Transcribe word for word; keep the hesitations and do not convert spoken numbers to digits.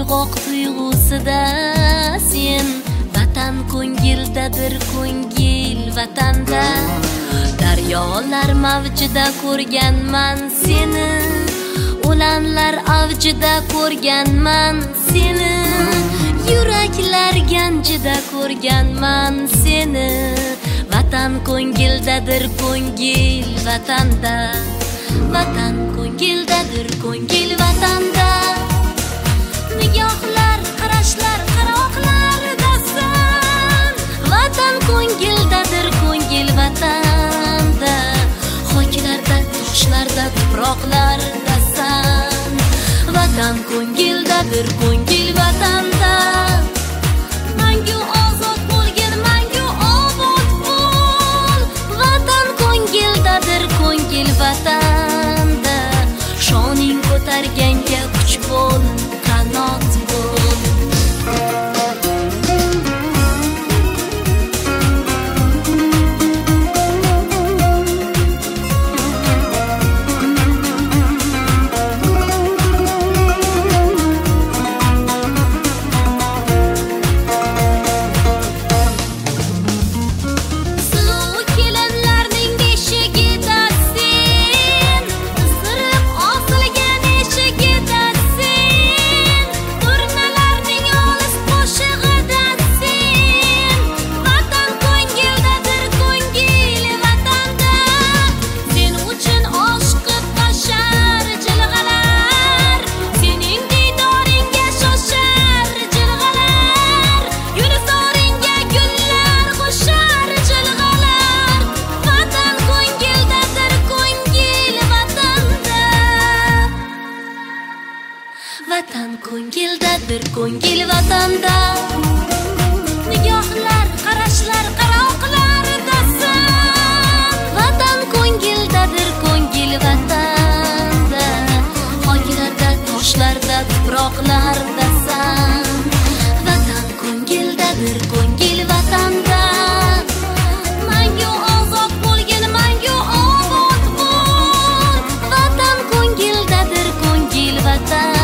qoq tuyg'usida sen vatan ko'ngildadir ko'ngil vatanda daryolar mavjida ko'rganman seni o'lanlar avjida ko'rganman seni yuraklar ganjida ko'rganman seni vatan ko'ngildadir ko'ngil vatanda vatan ko'ngildadir ko'ngil vatanda nigohlar qarashlar qaroqlardasan vatan ko'ngildadir ko'ngil vatanda hoylarda toshlarda tuproqlardasan vatan ko'ngildadir ko'ngil vatanda mangu ozod bo'lgin mangu obod bo'l vatan ko'ngildadir ko'ngil vatanda shoning ko'targanga kuch bo'l qanot bo'l vatan ko'ngildadir ko'ngil vatanda nigohlar qarashlar qaroqlardasan vatan ko'ngildadir ko'ngil vatanda hoylarda toshlarda tuproqlardasan vatan ko'ngildadir ko'ngil vatanda mangu ozod bo'lgin mangu obod bo'l vatan ko'ngildadir ko'ngil vatan